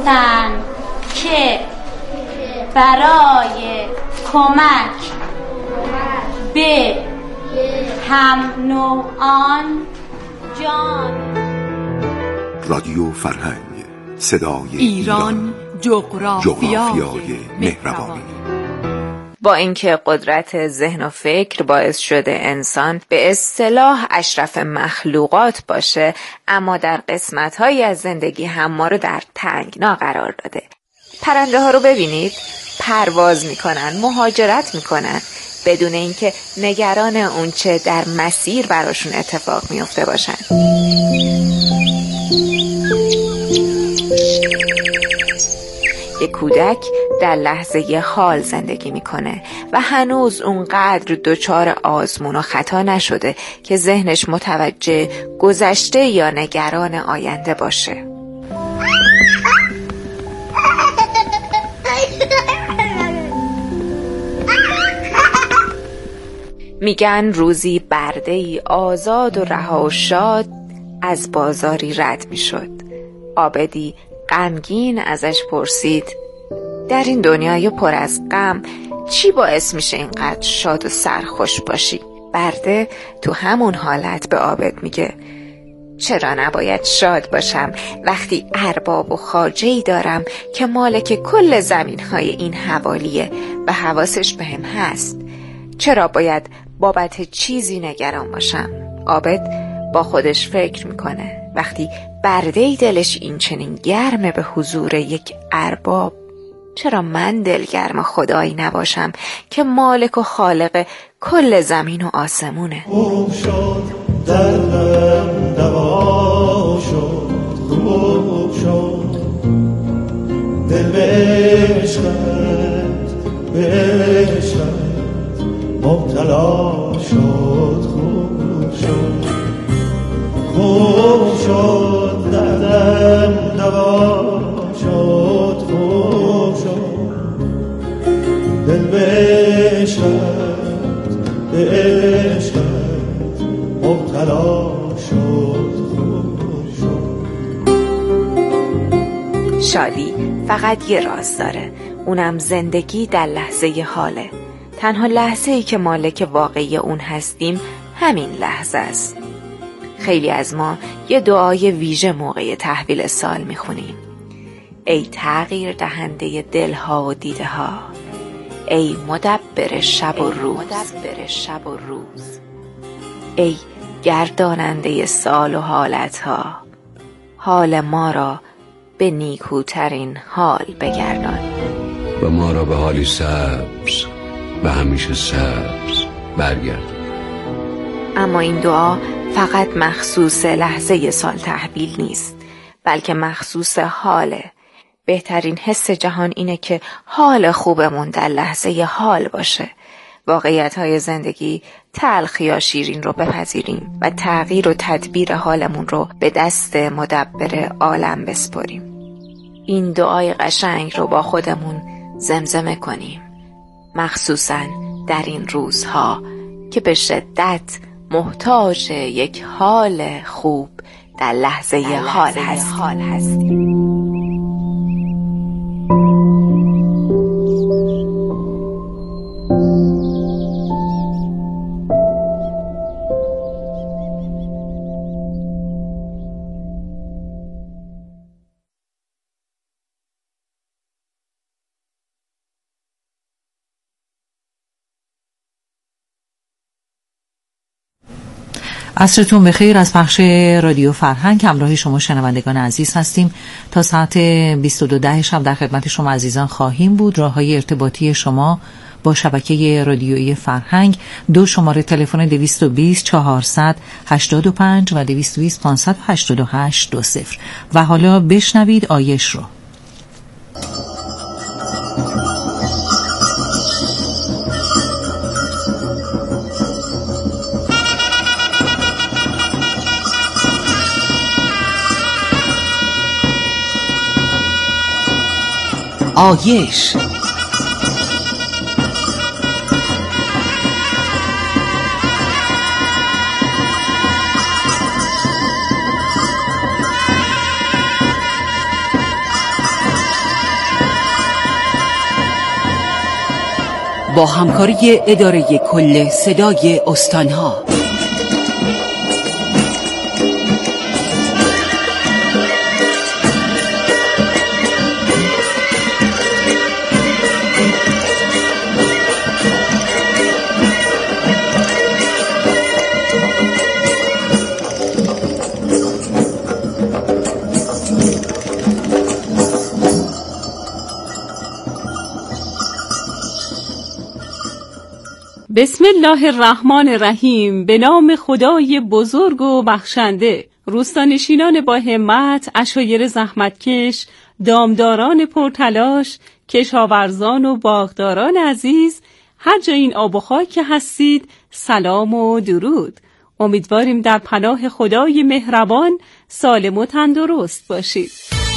گفتند که برای کمک به هم نوعان جان. رادیو فرهنگ، صدای ایران، جغرافیای مهربانی. با اینکه قدرت ذهن و فکر باعث شده انسان به اصطلاح اشرف مخلوقات باشه، اما در قسمت‌هایی از زندگی هم ما رو در تنگنا قرار داده. پرنده ها رو ببینید، پرواز میکنن، مهاجرت میکنن بدون اینکه نگران اون چه در مسیر براشون اتفاق میفته باشن. یک کودک در لحظه حال زندگی میکنه و هنوز اونقدر دچار آزمون و خطا نشده که ذهنش متوجه گذشته یا نگران آینده باشه. میگن روزی برده‌ای آزاد و رها و شاد از بازاری رد میشد. عابدی غمگین ازش پرسید: در این دنیای پر از غم چی باعث میشه اینقدر شاد و سرخوش باشی؟ برده تو همون حالت به عابد میگه: چرا نباید شاد باشم وقتی ارباب و خواجه‌ای دارم که مالک کل زمین‌های این حوالیه و حواسش بهم هست؟ چرا باید بابت چیزی نگران باشم؟ عابد با خودش فکر میکنه وقتی برده‌ای دلش این چنین گرمه به حضور یک ارباب، چرا من دلگرم خدایی نباشم که مالک و خالق کل زمین و آسمونه؟ خوب شد دردم دوا شد، خوب شد دل به عشقت مبتلا شد، خوب شد، خوب شد دردم دوا شد، خوب شد دل به عشقت مبتلا شد، خوب شد. شادی فقط یه راز داره، اونم زندگی در لحظه حاله. تنها لحظه‌ای که مالک واقعی اون هستیم همین لحظه است. خیلی از ما یه دعای ویژه موقع تحویل سال میخونیم: ای تغییر دهنده دلها و دیده ها، ای مدبر شب و روز، ای گرداننده سال و حالتها، حال ما را به نیکوترین حال بگردان و ما را به حالی سبز و همیشه سبز برگردان. اما این دعا فقط مخصوص لحظه سال تحویل نیست، بلکه مخصوص حاله. بهترین حس جهان اینه که حال خوبمون در لحظه حال باشه. واقعیت‌های زندگی تلخ یا شیرین رو بپذیریم و تغییر و تدبیر حالمون رو به دست مدبر عالم بسپاریم. این دعای قشنگ رو با خودمون زمزمه کنیم، مخصوصاً در این روزها که به شدت محتاج یک حال خوب در لحظه حال هستیم. عصرتون بخیر. از پخش رادیو فرهنگ همراه شما شنوندگان عزیز هستیم. تا ساعت 22:10 شب در خدمت شما عزیزان خواهیم بود. راههای ارتباطی شما با شبکه رادیویی فرهنگ: 2 شماره تلفن 220 485 و 220 588 20. و حالا بشنوید آیش رو. آیش با همکاری اداره کل صدای استانها. بسم الله الرحمن الرحیم. به نام خدای بزرگ و بخشنده. روستانشینان با همت، عشایر زحمتکش، دامداران پرتلاش، کشاورزان و باغداران عزیز، هر جای این آب و خاک که هستید، سلام و درود. امیدواریم در پناه خدای مهربان سالم و تندرست باشید.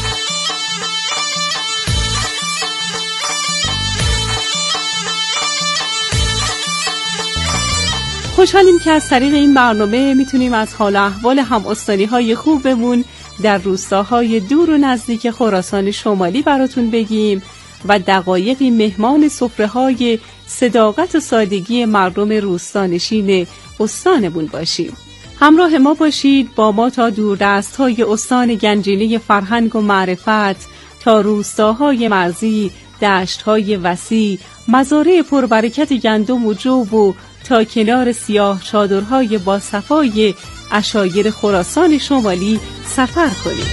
خوشحالیم که از طریق این برنامه میتونیم از حال و احوال هم استانی‌های خوبمون در روستاهای دور و نزدیک خراسان شمالی براتون بگیم و دقایقی مهمان سفره‌های صداقت و سادگی مردم روستانشین استانمون باشیم. همراه ما باشید، با ما تا دوردست‌های استان گنجینه فرهنگ و معرفت، تا روستاهای مرزی، دشت‌های وسیع، مزارع پربرکت گندم و جو و تا کنار سیاه چادرهای با صفای عشایر خراسان شمالی سفر کنید.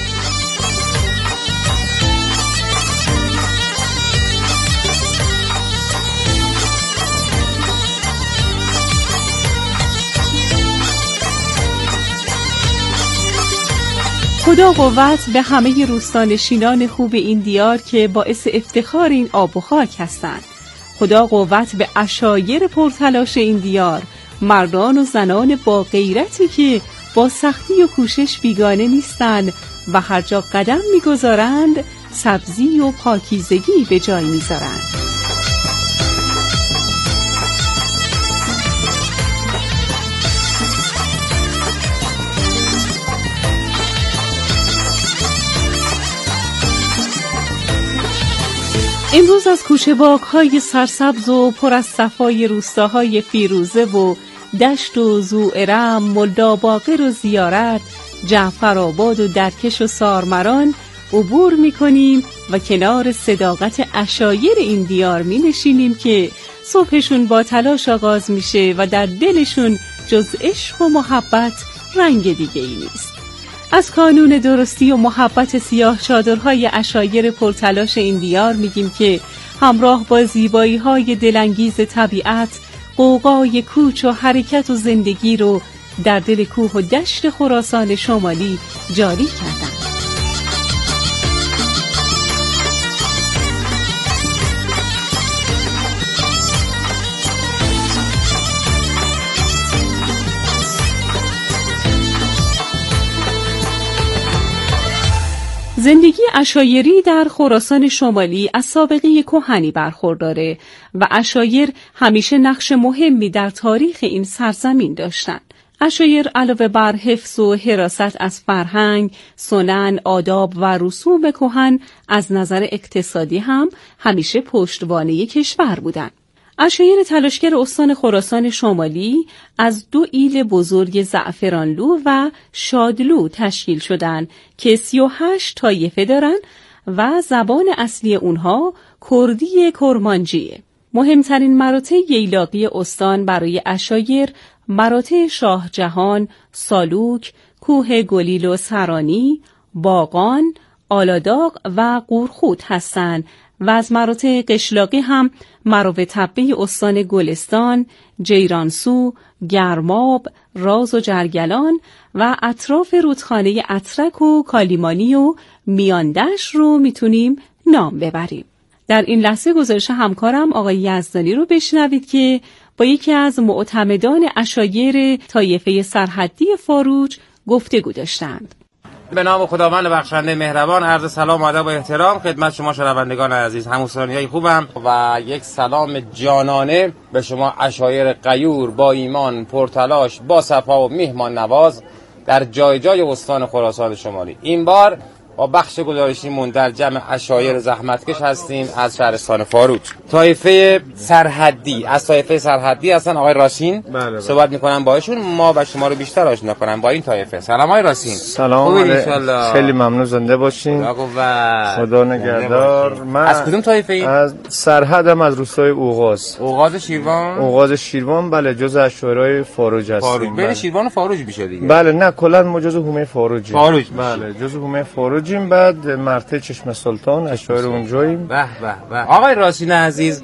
خدا قوت به همه روستانشینان خوب این دیار که باعث افتخار این آب و خاک هستند. خدا قوت به عشایر پرتلاش این دیار، مردان و زنان با غیرتی که با سختی و کوشش بیگانه نیستند و هر جا قدم می‌گذارند سبزی و پاکیزگی به جای می‌ذارند. امروز از کوچه باغ‌های سرسبز و پر از صفای روستاهای فیروزه و دشت و زوئرم، ملداباقر و زیارت، جعفرآباد و درکش و سارمران عبور می‌کنیم و کنار صداقت عشایر این دیار می‌نشینیم که صبحشون با تلاش آغاز میشه و در دلشون جز عشق و محبت رنگ دیگه‌ای نیست. از کانون درستی و محبت سیاه چادرهای عشایر پرتلاش این دیار میگیم که همراه با زیبایی‌های دلانگیز طبیعت، غوغای کوچ و حرکت و زندگی رو در دل کوه و دشت خراسان شمالی جاری کردند. زندگی عشایری در خراسان شمالی از سابقه کهنی برخورداره و عشایر همیشه نقش مهمی در تاریخ این سرزمین داشتند. عشایر علاوه بر حفظ و حراست از فرهنگ، سنن، آداب و رسوم کهن، از نظر اقتصادی هم همیشه پشتوانه کشور بودند. عشایر تلاشگر استان خراسان شمالی از دو ایل بزرگ زعفرانلو و شادلو تشکیل شدند که 38 طایفه دارند و زبان اصلی اونها کردی کرمانجیه. مهمترین مراتع ییلاقی استان برای عشایر مراتع شاه جهان، سالوک، کوه گلیل و سرانی، باغان، آلاداغ و قورخود هستند و از مراتع قشلاقی هم مرو تپه استان گلستان، جیرانسو، گرماب، راز و جرگلان و اطراف رودخانه اترک و کالیمانی و میاندش رو میتونیم نام ببریم. در این لحظه گزارش همکارم آقای یزدانی رو بشنوید که با یکی از معتمدان عشایر طایفه سرحدی فاروج گفتگو داشتند. به نام خداوند بخشنده مهربان عرض سلام و ادب و احترام خدمت شما شنوندگان عزیز، هموطنانی خوبم و یک سلام جانانه به شما عشایر غیور با ایمان، پرتلاش، با صفا و میهمان نواز در جای جای استان خراسان شمالی. این بار با بخش گزارشیمون در جمع عشایر زحمتکش هستیم از شهرستان فاروج. طایفه سرحدی، از طایفه سرحدی هستن آقای راسین. بله. صحبت میکنم با ایشون، ما و شما رو بیشتر آشنا کنم با این طایفه. سلام آقای راسین. سلام علیکم. خیلی ممنون، زنده باشین. خدا نگهدار. من از کدوم طایفه این؟ از سرحدم، از روستای اوغاز. اوغاز شیروان؟ اوغاز شیروان، بله، جز عشایرای فاروج هستیم. بین شیروان و فاروج میشه دیگه. بله، نه کلا ما جز حومه فاروجیم. فاروج، بله، جز حومه فاروجیم. بعد مرته چشم سلطان اشایر اونجاییم. به به به. آقای راسین عزیز،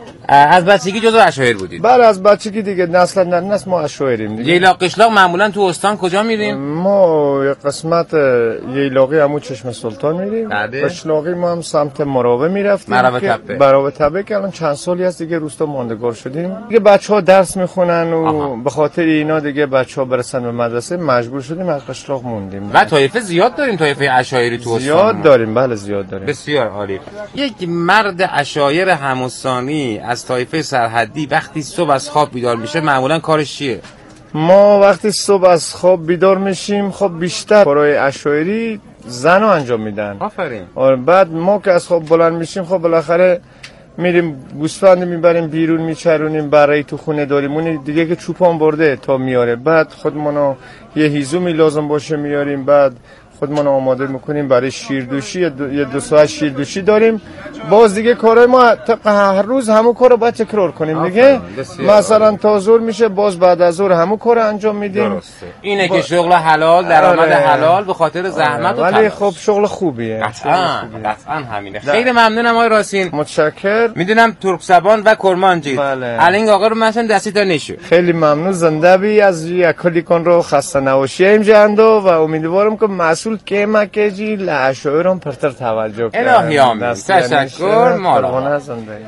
از بچگی جزو عشایر بودید؟ بله، از بچگی دیگه، نسل در نسل ما عشایریم دیگه. ییلاق قشلاق معمولا تو استان کجا میریم؟ ما یه قسمت ییلاقی همون چشم سلطان میریم. قشلاقی ما هم سمت مراوه میرفتیم. مراوه تپه که الان چند سالی هست دیگه روستا ماندگار شدیم. دیگه بچه‌ها درس میخونن و به خاطر اینا دیگه بچه‌ها برسن به مدرسه مجبور شدیم از قشلاق موندیم. و طایفه زیاد داریم، طایفه عشایری تو استان. زیاد داریم، بله زیاد داریم. بسیار عالی. یک مرد عشایر همستانی از طایفه سرحدی وقتی صبح از خواب بیدار میشه معمولا کارش چیه؟ ما وقتی صبح از خواب بیدار میشیم، خب بیشتر کارهای عشایری زنو انجام میدن. آفرین. بعد ما که از خواب بلند میشیم، خب بالاخره میریم گوسفند میبریم بیرون میچرونیم، برای تو خونه داریم، اون دیگه که چوپان برده تا میاره. بعد خودمونو یه هیزومی لازم باشه میاریم، بعد خودمون آماده میکنیم برای شیردوشی. یه 2 ساعت شیردوشی داریم. باز دیگه کارهای ما هر روز همون کارو باید تکرار کنیم دیگه. مثلا تا ظهر میشه، باز بعد از ظهر همون کارو انجام میدیم. درسته. اینه که شغل حلال، درآمد حلال به خاطر زحمت و ولی خب شغل خوبیه. قطعاً همینه. خیلی ممنونم آقای راسین. متشکرم. میدونم ترک زبان و کرمانجی. الان این آقا رو مثلا دستی تا نشو. خیلی ممنون، زنده بی از کلی کن رو خسته نباشیم جندو و امیدوارم که مسئول که مکجی لعشایرم پرتر توجه کنم. الهی آمین. تشکر. مالا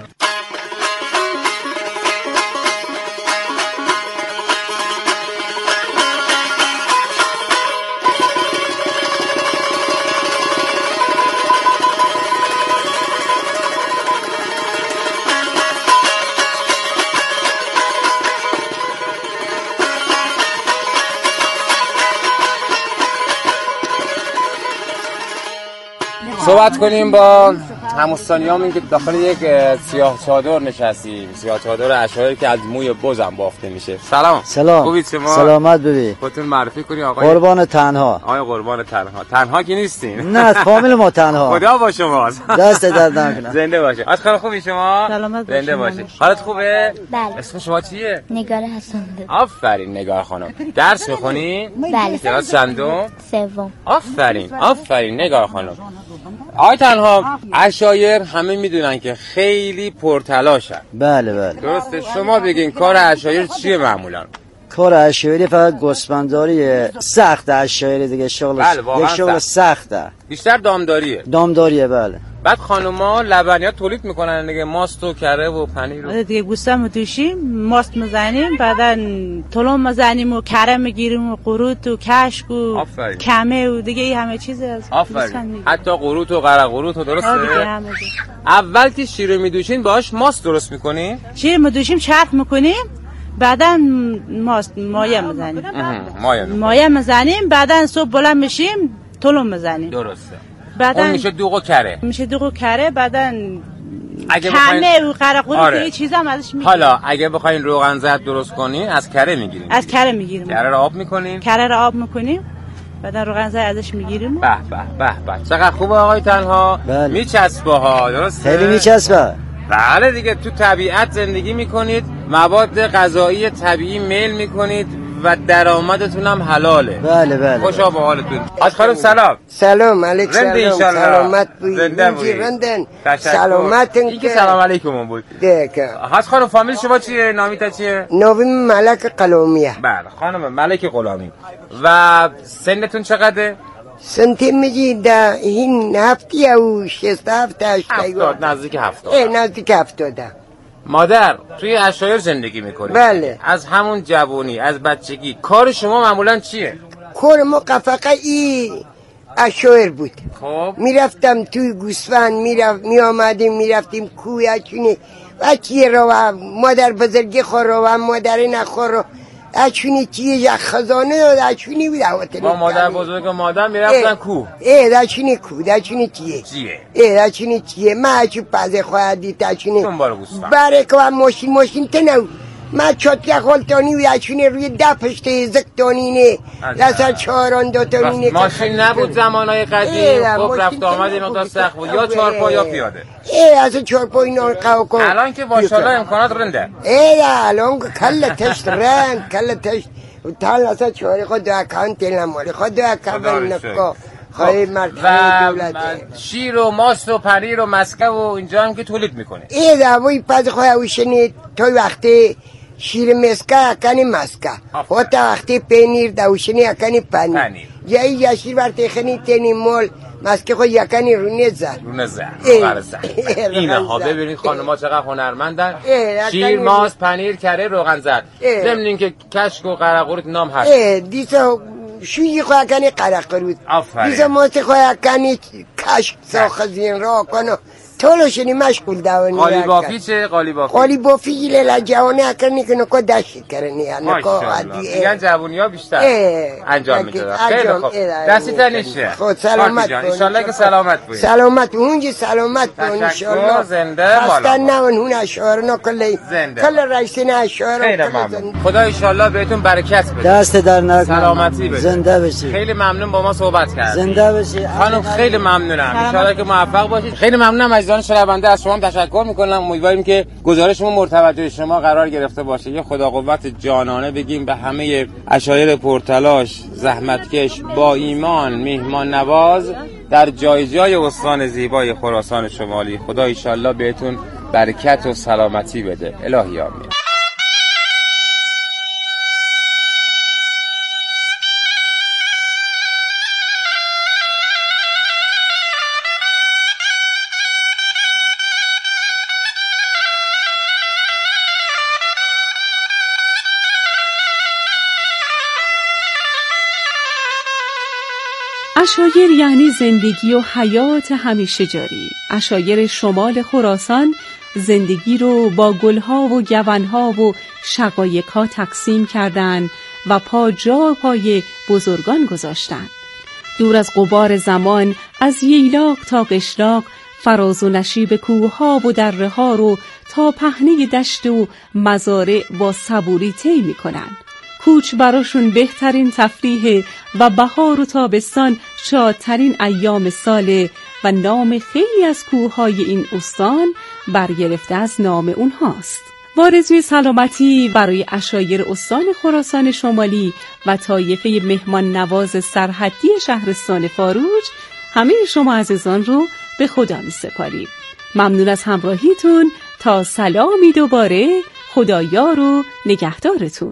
صحبت کنیم با همستانیام که داخل یک سیاه چادر نشستیم، سیاه چادر عشایر که از موی بزم بافته میشه. سلام. خوبید شما؟ سلامت ببی. خودتون معرفی کنی آقای قربان تنها. آقای قربان تنها. تنها که نیستین؟ نه، فامیل ما تنها. خدا با شماست. دست درد نکنه. زنده باشه. خیلی خوبی شما؟ سلامت باشید. زنده باشید. حالت خوبه؟ بله. اسم شما چیه؟ نگار حسن. آفرین نگار خانم. درس میخونی؟ بله. کلاس چندم؟ سوم. آفرین نگار خانم. آقای تنها، عشایر همه میدونن که خیلی پرتلاشن. بله. درسته. شما بگین کار عشایر چیه معمولا؟ کار عشایری فقط گوسفنداری سخت عشایری دیگه، شغلش یک شغل سخته. بیشتر دامداریه. بله. بعد خانوما لبنیات تولید میکنن دیگه، ماست و کره و پنیر و دیگه گوسفند می‌دوشیم، ماست میزنیم، بعدا تلم میزنیم و کره میگیریم و قروت و کشک و کمه و دیگه همه چیز از آفرین. حتی قروت و قره قروت و درسته. اول که شیر میدوشین باهاش ماست درست میکنین؟ شیر میدوشیم چرخ میکنیم، بعدا مایه میزنیم، بعدا صبح بلند میشیم تلم میزنیم. درسته. بعدا میشه دوغ و کره. بعدا کمه و قره قروت یه چیزا هم ازش میگیریم. حالا اگه بخواین روغن زرد درست کنین از کره میگیرین. کره رو آب میکنیم. بعدا روغن زرد ازش میگیریم. به چقدر خوبه آقای تنها. میچسبه ها، درسته؟ خیلی میچسبه. بله دیگه، تو طبیعت زندگی میکنید، مواد غذایی طبیعی میل میکنید و درآمدتون هم حلاله. بله. خوشا به حالتون. خانم سلام علیکم. سلامت بودید. رندن. سلامتن. این که سلام علیکم بود. دیگه. خانم فامیل شما چیه؟ نامیتا چیه؟ ناویم ملک قلامیه. بله خانم ملک قلامی. و سنتون چقدره؟ سنتی میگی در این هفتی او 67 80 نزدیک 70. نزدیک 70. مادر توی عشایر زندگی میکنی؟ بله. از همون جوانی، از بچگی کار شما معمولا چیه؟ کار ما قفقه عشایر بود. خب میرفتم توی گوسفند، میرفتیم کوی اچونی وچی رو مادر بزرگی خور رو مادر نخور رو اچونی چیه یک خزانه داد اچونی بود هواتنی با مادر بزرگ و مادر میرفتن کو دچونی کو دچونی چیه دچونی چیه ما اچو پزه خواهد دید دچونی برای که ماشین تنو ما چطی خالتانی و اچونی روی دپش تیزک تانینه لسر چهاران دو تانینه ماشین نبود زمانهای قدیم خب رفت آمد مقدار سخت بود یا چهارپا یا پیاده از چهارپا اینا قو کن الان که ماشاءالله امکانات رنده الان کل تشت رند کل تشت تال اصلا چهاری خود دو اکان تیل نمالی خود دو اکان نکا خواهی مرتبه دولته شیر و ماست و پنیر و مسکه و اینجا هم که تولید میکنه دوایی پس خواهی اوشنی توی وقتی شیر مسکه اکنی مسکه و تا وقتی پنیر دوشنی اکنی پنیر یا شیر برتی خنی تینی مول مسکه خود یکنی رونه زر اینه ها ببینید خانم ها چقدر هنرمندن شیر ماست پنیر کره روغن زد ضمن این که کشک و قرقورت نام هست دیسا شویی خواهی کنی قرقورت دیسا ماست خواهی کنی کشک ساخزین را کنو طولشونی مشغول دوانی قالی بافی چه؟ قالی بافی لیلا جوانی اکرنی که نکو دشت کرنی میگن جوانی ها بیشتر انجام میدادن خیلی خوب دستی تنیشه خود سلامت انشالله که سلامت بوید سلامت اونجی سلامت بوید انشالله زنده خستن نون هون اشعارنا کل رئیسین اشعار خدا انشالله بهتون برکت بده دست در نکنه سلامتی بده زنده بشی خیلی ممنون با ما صحبت کردید زنده بشی خانم خیلی ممنونم انشالله که موفق باشید خیلی ممنونم عزیزان شنونده از شما تشکر میکنم امیدواریم که گزارشمون مورد توجه شما قرار گرفته باشه یه خدا قوت جانانه بگیم به همه عشایر پرتلاش زحمتکش با ایمان میهمان نواز در جای جای استان زیبای خراسان شمالی خدا ان شاءالله بهتون برکت و سلامتی بده الهی آمین عشایر یعنی زندگی و حیات همیشه جاری. عشایر شمال خراسان زندگی رو با گلها و گونها و شقایق‌ها تقسیم کردند و پا جا پای بزرگان گذاشتند. دور از غبار زمان از ییلاق تا قشلاق فراز و نشیب کوه‌ها و دره‌ها رو تا پهنه دشت و مزارع با صبوری طی می‌کنند. کوچ براشون بهترین تفریح و بهار و تابستان شادترین ایام ساله و نام خیلی از کوههای این استان برگرفته از نام اونهاست. آرزوی سلامتی برای عشایر استان خراسان شمالی و طایفه مهمان نواز سرحدی شهرستان فاروج همه شما عزیزان رو به خدا می سپاریم. ممنون از همراهیتون تا سلامی دوباره خدایار و نگهدارتون.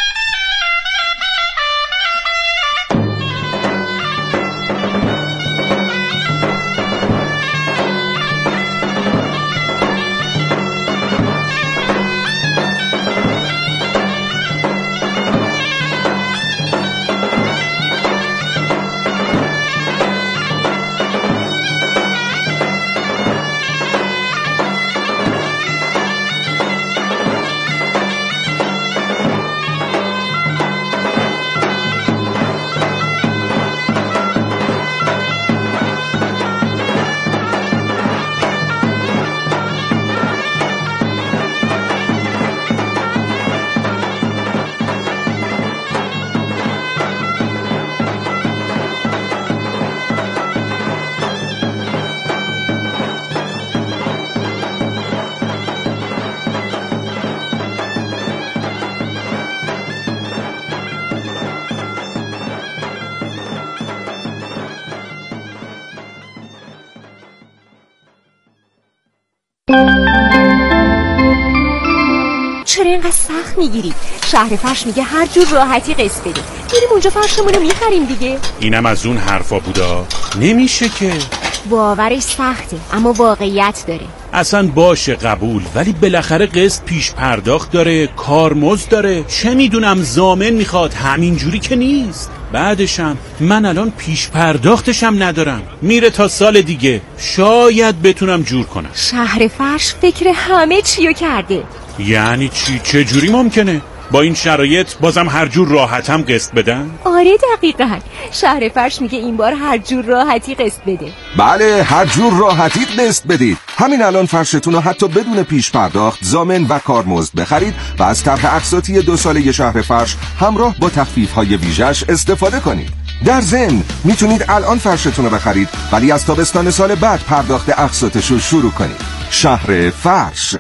چرا اینقدر سخت میگیری؟ شهر فرش میگه هر جور راحتی قسط بده. میریم اونجا فرشمونو میخریم دیگه. اینم از اون حرفا بودا. نمیشه که. باورش سخته اما واقعیت داره. اصلا باشه قبول، ولی بالاخره قسط پیش پرداخت داره، کارمزد داره. چه میدونم ضامن میخواد، همینجوری که نیست. بعدشم من الان پیش پرداختشم ندارم، میره تا سال دیگه. شاید بتونم جور کنم. شهر فرش فکر همه چیو کرده. یعنی چی؟ چه جوری ممکنه؟ با این شرایط بازم هر جور راحتم قسط بدن؟ آره دقیقاً. شهر فرش میگه این بار هر جور راحتی قسط بده. بله، هر جور راحتی قسط بدید. همین الان فرشتون رو حتی بدون پیش پرداخت، ضامن و کارمزد بخرید و از طرح اقساطی 2 ساله شهر فرش همراه با تخفیف‌های ویژه‌اش استفاده کنید. در ضمن میتونید الان فرشتون رو بخرید ولی از تابستان سال بعد پرداخت اقساطش رو شروع کنید. شهر فرش.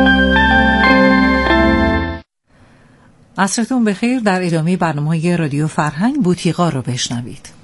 عصرتون بخیر. در ادامه برنامه‌های رادیو فرهنگ بوتیقا رو بشنوید.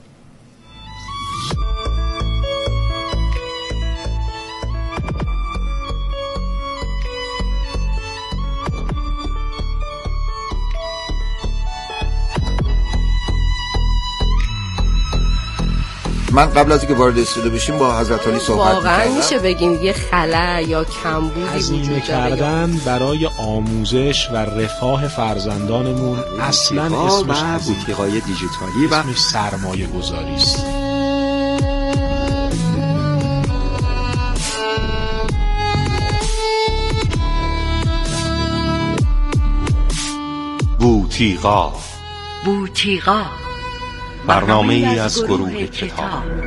من قبل از اینکه وارد استودیو بشیم با حضرت علی صحبت می‌کردم. واقعا میشه بگیم یه خلأ یا کمبودی وجود کردن برای آموزش و رفاه فرزندانمون اصلا اسمش بوتیقای دیجیتالی و اسمش سرمایه گذاری است. بوتیقا برنامه‌ای از گروه کتاب.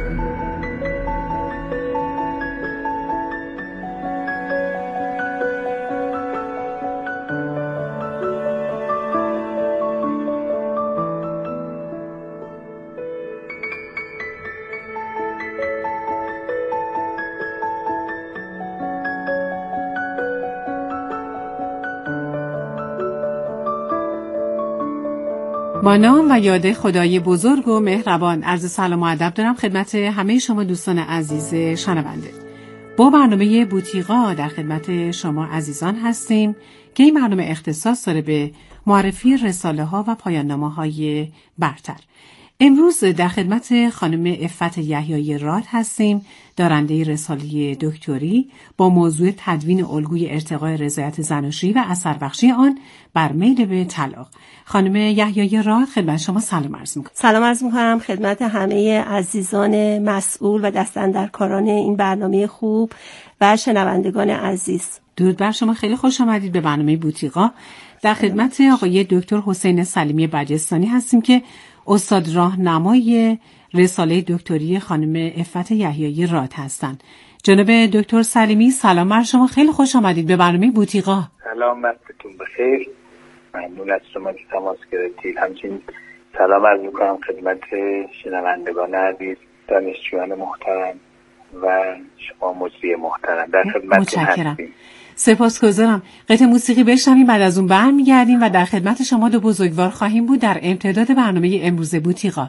با نام و یاد خدای بزرگ و مهربان عرض سلام و ادب دارم خدمت همه شما دوستان عزیز شنونده. با برنامه بوتیقا در خدمت شما عزیزان هستیم که این برنامه اختصاص داره به معرفی رساله ها و پایان نامه های برتر. امروز در خدمت خانم عفت یحیایی راد هستیم، دارنده رساله دکتری با موضوع تدوین الگوی ارتقاء رضایت زناشویی و اثر بخشی آن بر میل به طلاق. خانم یحیایی راد خدمت شما سلام عرض می‌کنم. سلام عرض می‌کنم خدمت همه عزیزان مسئول و دستاندرکاران این برنامه خوب و شنوندگان عزیز. درود بر شما، خیلی خوش آمدید به برنامه بوتیقا. در خدمت آقای دکتر حسین سلیمی بجستانی هستیم که استاد راهنمای رساله دکتری خانم عفت یحیایی راد هستند. جناب دکتر سلیمی سلام بر شما، خیلی خوش آمدید به برنامه بوتیقا. سلام، وقتتون بخیر. ممنون از شما که تماس گرفتید. همچنین سلام عرض می‌کنم خدمت شنوندگان عزیز، دانشجویان محترم و شما مجری محترم. در خدمت هستیم. سپاسگزارم. قطعه موسیقی بشنویم، بعد از اون برمیگردیم و در خدمت شما دو بزرگوار خواهیم بود در امتداد برنامه امروز بوتیقا.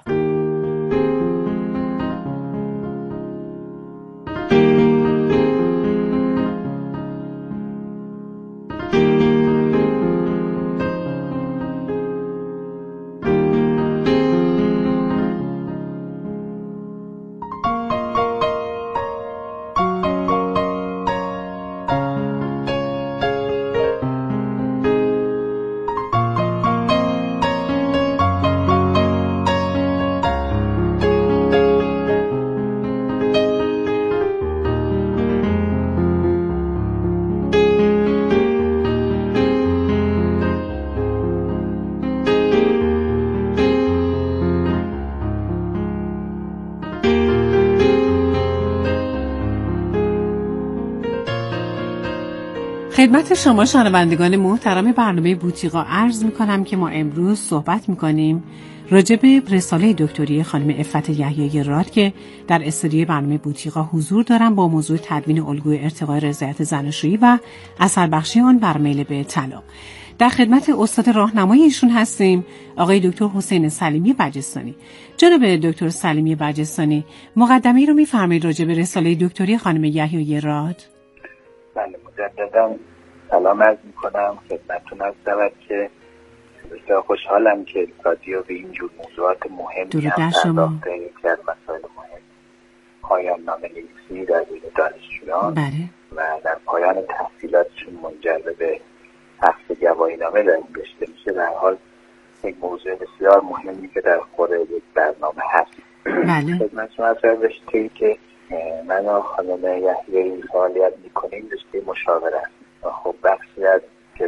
خدمت شما شنوندگان محترم برنامه بوتیقا عرض می‌کنم که ما امروز صحبت می‌کنیم راجع به رساله دکتری خانم عفت یحیایی راد که در استودیوی برنامه بوتیقا حضور دارم با موضوع تدوین الگوی ارتقاء رضایت زناشویی و اثر بخشی آن بر میل به طلاق. در خدمت استاد راهنمای ایشون هستیم آقای دکتر حسین سلیمی بجستانی. جناب دکتر سلیمی بجستانی، مقدمه‌ای رو می‌فرمایید راجع به رساله دکتری خانم یحیایی راد؟ بله، مجددا سلام عرض میکنم خدمتتون. از دعوت که بسیار خوشحالم که رادیو به اینجور موضوعات مهمی هم پرداخته. یکی از مسائل مهم پایان نامه نویسی در بین دانشجویان و در پایان تحصیلاتشون منجر به حق گواهی نامه نوشته میشه. در حال یک موضوع بسیار مهمی که در خور یک برنامه هست. خدمت شما از رشته‌ای که من و خانم یحیایی فعالیت میکنیم رشته مشاوره است و خب بخشی از گرایش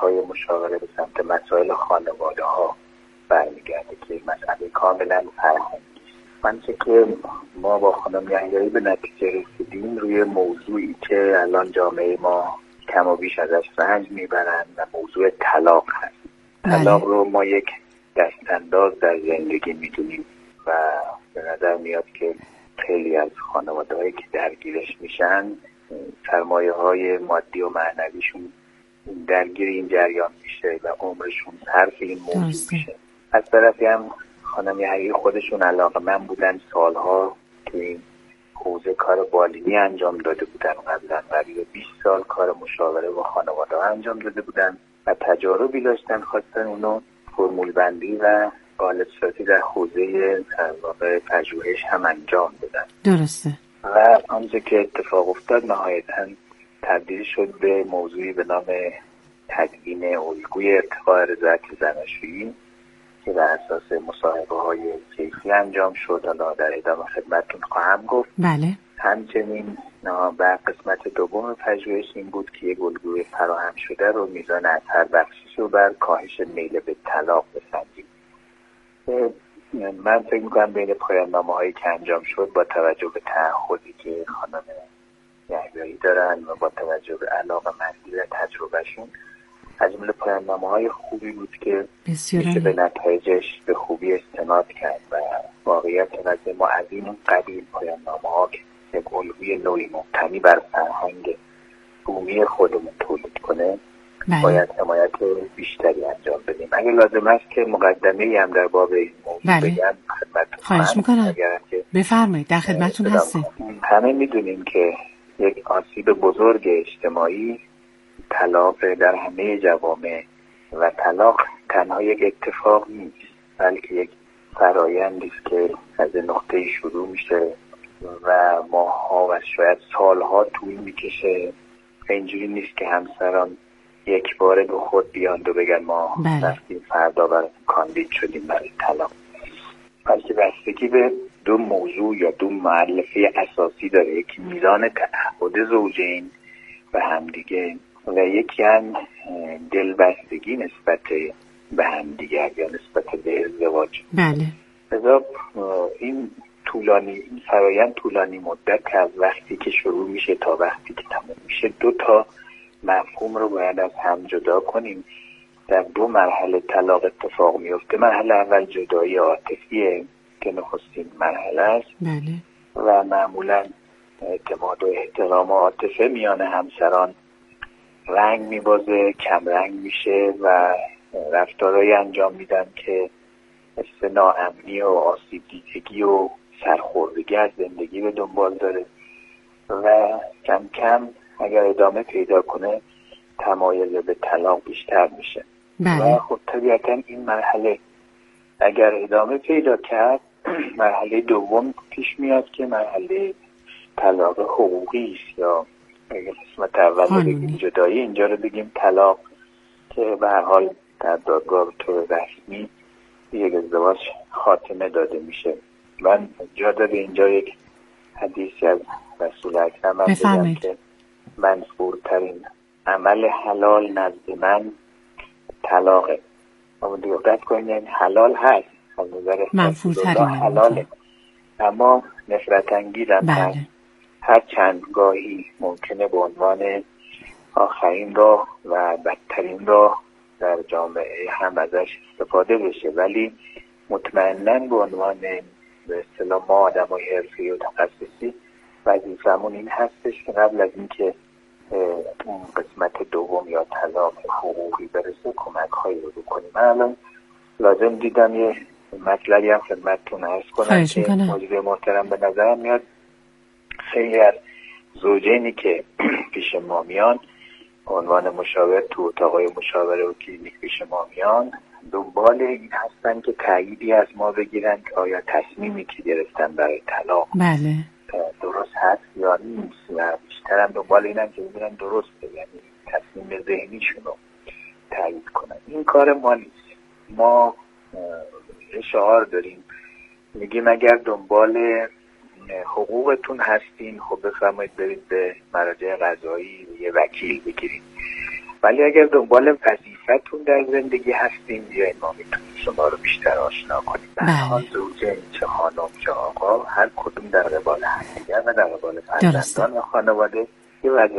های مشاوره به سمت مسائل خانواده ها برمیگرده که مسئله کاملا فرهنگی. من که ما با خانم یحیایی به نتیجه رسیدیم روی موضوعی که الان جامعه ما کم و بیش ازش رنج میبرن و موضوع طلاق هست. طلاق رو ما یک دستانداز در زندگی میدونیم و به نظر میاد که خیلی از خانواده‌هایی که درگیرش میشن سرمایه های مادی و معنویشون درگیر این جریان میشه و عمرشون صرف این موضوع میشه. از طرفی هم خانم یحیایی خودشون علاقه‌مند بودن، سالها تو این حوزه کار بالینی انجام داده بودن، قبلا برای 20 سال کار مشاوره با خانواده ها انجام داده بودن و تجاربی داشتن، خواستن اونو فرمول بندی و غالب سازی در حوزه واقع پژوهش هم انجام بدن. درسته. و آنچه که اتفاق افتاد نهایتاً تبدیل شد به موضوعی به نام تدوین الگوی ارتقاء رضایت زناشویی که بر اساس مصاحبه های کیفی انجام شد. حالا در ادامه خدمتتون خواهم گفت. بله. همچنین بر قسمت دوم پژوهش این بود که یک الگوی فراهم شده رو میزان اثر بخشیش رو بر کاهش میل به طلاق بسنجیم. من فکر میکنم بین پایان‌نامه هایی که انجام شد با توجه به تعهدی که خانم یحیایی دارن و با توجه به علاقه‌مندی و تجربهشون از جمله پایان‌نامه های خوبی بود که میشه به نتایجش به خوبی استناد کرد و واقعیت نظر ما از این قبیل پایان‌نامه ها که یک الگوی نوعی مبتنی بر فرهنگ بومی خودمون تولید کنه باید حمایت بیشتری انجام بدیم. اگه لازم است که مقدمه‌ای هم در باب این موضوع بگم خدمتتون خواهش میکنم. بفرمایید، در خدمتتون هستیم. همه میدونیم که یک آسیب بزرگ اجتماعی طلاق در همه جوامع و طلاق تنها یک اتفاق نیست بلکه یک فرایندی است که از نقطه شروع میشه و ماها و شاید سالها طول میکشه. اینجوری نیست که همسران یک باره به خود بیاند و بگن ما رفتیم فردا برای کاندید شدیم برای طلاق، بلکه بستگی به دو موضوع یا دو مؤلفه اساسی داره. یکی میزان تعهد زوجین به همدیگه و یکی هم دلبستگی نسبت به همدیگر یا نسبت به ازدواج. بله. لذا این فرایند طولانی مدت از وقتی که شروع میشه تا وقتی که تموم میشه دو تا مفهوم رو باید از هم جدا کنیم. در دو مرحله طلاق اتفاق میفته. مرحله اول جدایی عاطفیه که نخستین مرحله است. بله. و معمولا اعتماد و احترام و عاطفه میان همسران رنگ میبازه، کم رنگ میشه و رفتارهایی انجام میدن که مثل ناامنی و آسیب دیدگی و سرخوردگی از زندگی به دنبال داره و کم کم اگر ادامه پیدا کنه تمایل به طلاق بیشتر میشه. بله. و خب طبیعتا این مرحله اگر ادامه پیدا کرد مرحله دوم پیش میاد که مرحله طلاق حقوقی است یا اگر قسمت اول بگیم جدایی، اینجا رو بگیم طلاق که به هر حال در دادگاه به طور رسمی یک ازدواج خاتمه داده میشه. من جا داره اینجا یک حدیثی از رسول اکرم بگم که منفورترین عمل حلال نزد من طلاقه. اما دقت کنید این حلال هست از نظر منفورترین حلاله اما نفرت انگیزم هست. هر چند گاهی ممکنه به عنوان آخرین راه و بدترین راه در جامعه هم ازش استفاده بشه، ولی مطمئناً به عنوان به اصطلاح ما آدمای حرفه‌ای و تخصصی وظیفمون این هستش که قبل از اینکه اون قسمت دوم یا طلاق حقوقی برسه کمک‌هایی رو بکنیم. من الان لازم دیدم یه مطلبی هم خدمتتون عرض کنم که موضوع محترم به نظرم میاد. خیلی از زوجینی که پیش ما میان عنوان مشاور تو اتاقای مشاوره و کلینیک پیش ما میان دنبال این هستن که تاییدی از ما بگیرن که آیا تصمیمی که گرفتن برای طلاق بله درست هست یا نیست و بیشتر هم دنبال اینن که ببینن درسته، یعنی تصمیم ذهنیشون رو تایید کنن. این کار ما نیست. ما شعار داریم میگیم اگر دنبال حقوقتون هستین خب بفرمایید برید به مراجع قضایی یه وکیل بگیرید، ولی اگر دنبال وظیفه شریفتون در زندگی هستیم، بیایید ما میتونیم شما رو بیشتر آشنا کنیم. بله. زوجین، چه خانم چه آقا، هر کدوم در قبال همدیگر و در قبال فرزندان و خانواده یه